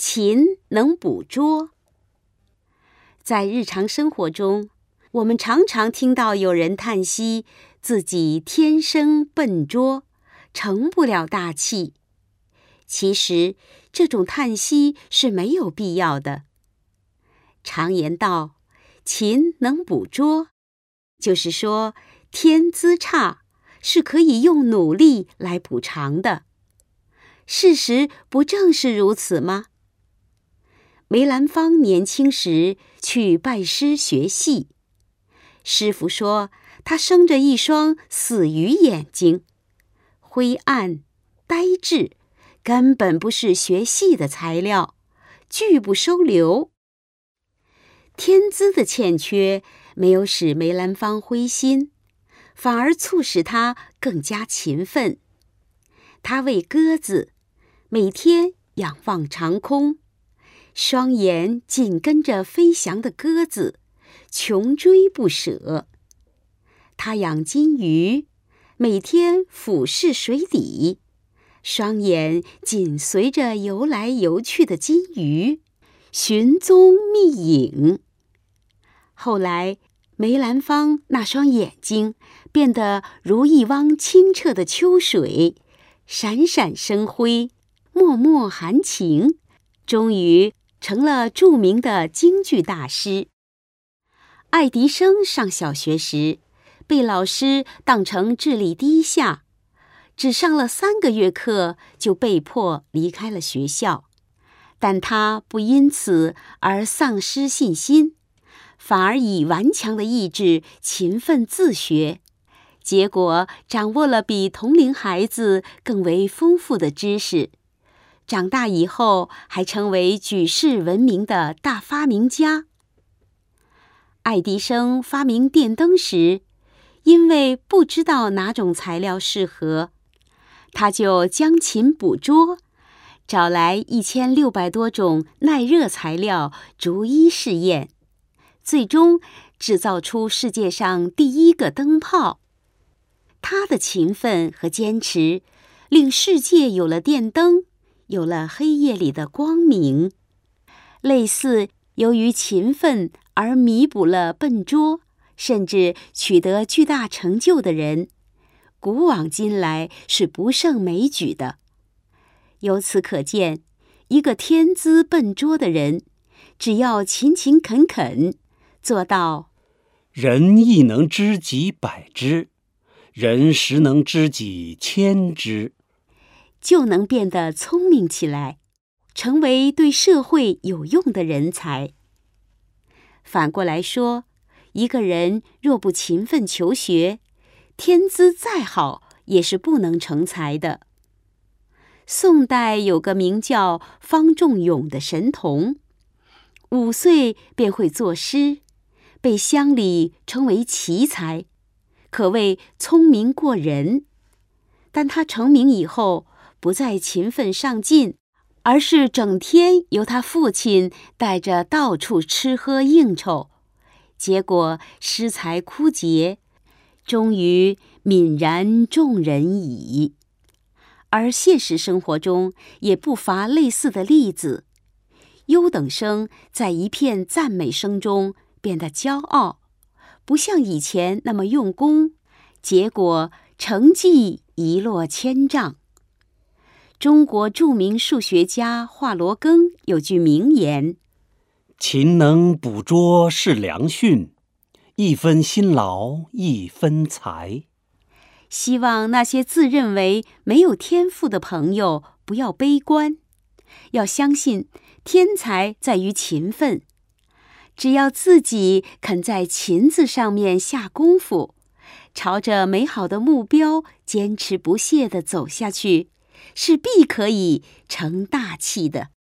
勤能捕捉。在日常生活中，我们常常听到有人叹息自己天生笨拙，成不了大器。其实，这种叹息是没有必要的。常言道，勤能捕捉，就是说，天资差是可以用努力来补偿的。事实不正是如此吗？梅兰芳年轻时去拜师学戏，师傅说他生着一双死鱼眼睛，灰暗呆滞，根本不是学戏的材料，拒不收留。天资的欠缺没有使梅兰芳灰心，反而促使他更加勤奋。他为鸽子每天仰望长空，双眼紧跟着飞翔的鸽子，穷追不舍。他养金鱼，每天俯视水底，双眼紧随着游来游去的金鱼，寻踪觅影。后来，梅兰芳那双眼睛变得如一汪清澈的秋水，闪闪生辉，脉脉含情，终于成了著名的京剧大师。爱迪生上小学时，被老师当成智力低下，只上了3个月课就被迫离开了学校。但他不因此而丧失信心，反而以顽强的意志勤奋自学，结果掌握了比同龄孩子更为丰富的知识。长大以后还成为举世闻名的大发明家。爱迪生发明电灯时，因为不知道哪种材料适合，他就将勤补拙，找来1600多种耐热材料逐一试验，最终制造出世界上第1个灯泡。他的勤奋和坚持，令世界有了电灯，有了黑夜里的光明。类似由于勤奋而弥补了笨拙，甚至取得巨大成就的人，古往今来是不胜枚举的。由此可见，一个天资笨拙的人，只要勤勤恳恳，做到人亦能知己百之，人实能知己千之， 就能变得聪明起来，成为对社会有用的人才。反过来说，一个人若不勤奋求学，天资再好也是不能成才的。宋代有个名叫方仲永的神童，5岁便会作诗，被乡里称为奇才，可谓聪明过人。但他成名以后，不再勤奋上进，而是整天由他父亲带着到处吃喝应酬，结果诗才枯竭，终于泯然众人矣。而现实生活中也不乏类似的例子，优等生在一片赞美声中变得骄傲，不像以前那么用功，结果成绩一落千丈。中国著名数学家华罗庚有句名言： 勤能补拙是良训，1分辛劳1分财。 希望那些自认为没有天赋的朋友不要悲观，要相信天才在于勤奋。只要自己肯在勤字上面下功夫，朝着美好的目标坚持不懈地走下去，是必可以成大器的。